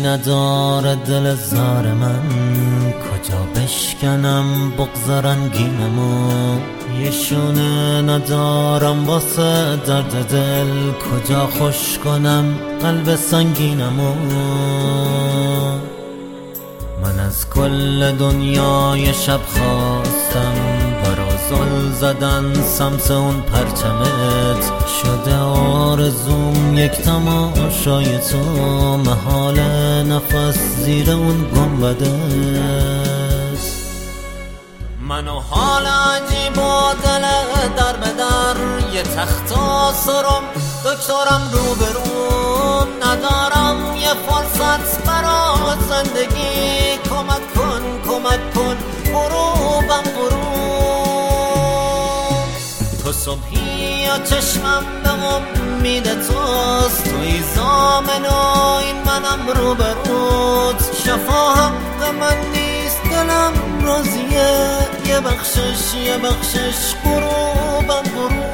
نداره دل زار من، کجا بشکنم بغض رنگینمو. یه شونه ندارم واسه درد دل، کجا خوش کنم قلب سنگینمو. من از کل دنیای شب خواستم، برا زل زدن سمس اون پرچمت. شده آرزوم یک تماشای تو، محال نفس زیر اون گنبدت. منو حال عجیب و دل در به در، یه تخت آسرم دکترم روبروم. ندارم یه فرصت برا زندگی، کمک کن کمک کن غروبم غروب. تو صبحی یا چشمم به امید توست، توی زامن و این منم روبروت. شفاهم به من نیست دلم راضیه، یه بخشش غروبم غروب.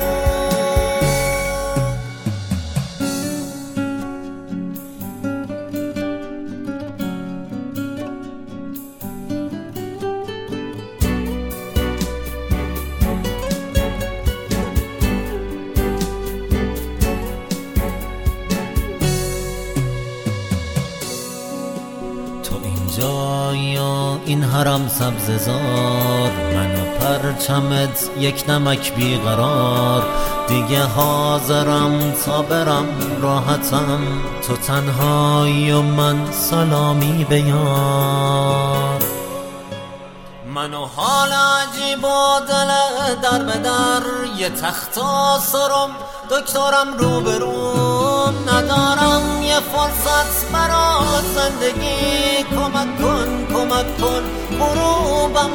یا این حرم سبززار، من و پرچمت یک نمک بیقرار. دیگه حاضرم تا برم راحتم، تو تنهایی و من سلامی بیار. من و حال عجیب و دل در به در، یه تخت آسرم دکترم روبروم. ندارم یه فرصت برا زندگی، کمک کن کمک کن غروبم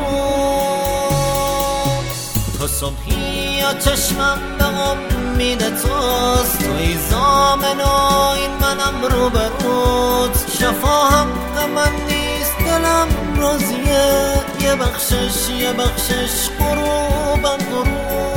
غروب. تو صبحی یا چشمم به امید توست، توی زامن و این منم روبروت. شفاهم به من نیست دلم راضیه، یه بخشش غروبم غروب.